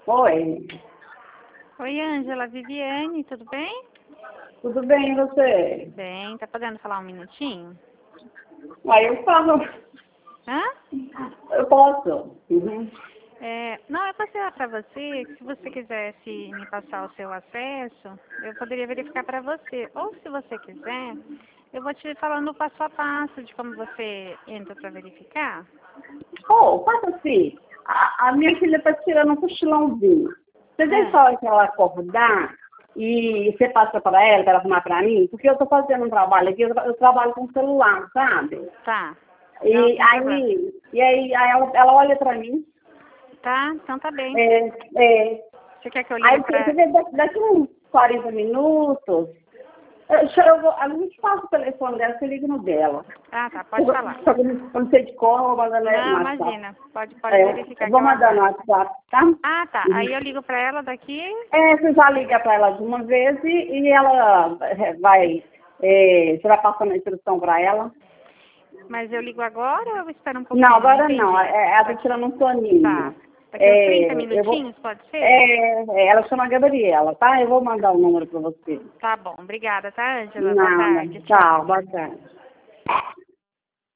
Oi, Oi, Ângela, Viviane, tudo bem? tudo bem e você? Bem, tá podendo falar um minutinho? Aí eu falo, Hã? eu posso. Uhum. Não, eu passei lá pra você, que se você quisesse me passar o seu acesso, eu poderia verificar pra você. Ou se você quiser, eu vou te falando o passo a passo de como você entra pra verificar. Oh, faça assim, a minha filha está tirando um cochilãozinho. Você deixa Ah, a hora que ela acordar e você passa para ela arrumar para mim? Porque eu estou fazendo um trabalho aqui, eu trabalho com celular, sabe? tá. Não, E sem problema. aí ela olha para mim, Tá, então tá bem. é, é, Você quer que eu ligue aí você pra... vê daqui uns 40 minutos, a gente passa o telefone dela, você liga no dela. Ah, tá, pode falar. Só que eu não sei de cor, eu vou mandar no Não, WhatsApp. imagina. Pode Eu verificar que vou eu mandar no aguardo. WhatsApp, tá? Ah, tá. Uhum. Aí eu ligo pra ela daqui. Você já liga para ela de uma vez e ela você vai passando a instrução para ela. Mas eu ligo agora ou eu espero um Não, pouquinho? Não agora não, entendi. ela está Daqui, tirando um tá. soninho. Daqui uns 30 Eu vou, minutinhos, pode ser? ela chama Gabriela, tá? Eu vou mandar o número para você. Tá bom. Obrigada, tá, Ângela? Boa Nada, tarde. Tchau. tchau, boa tarde.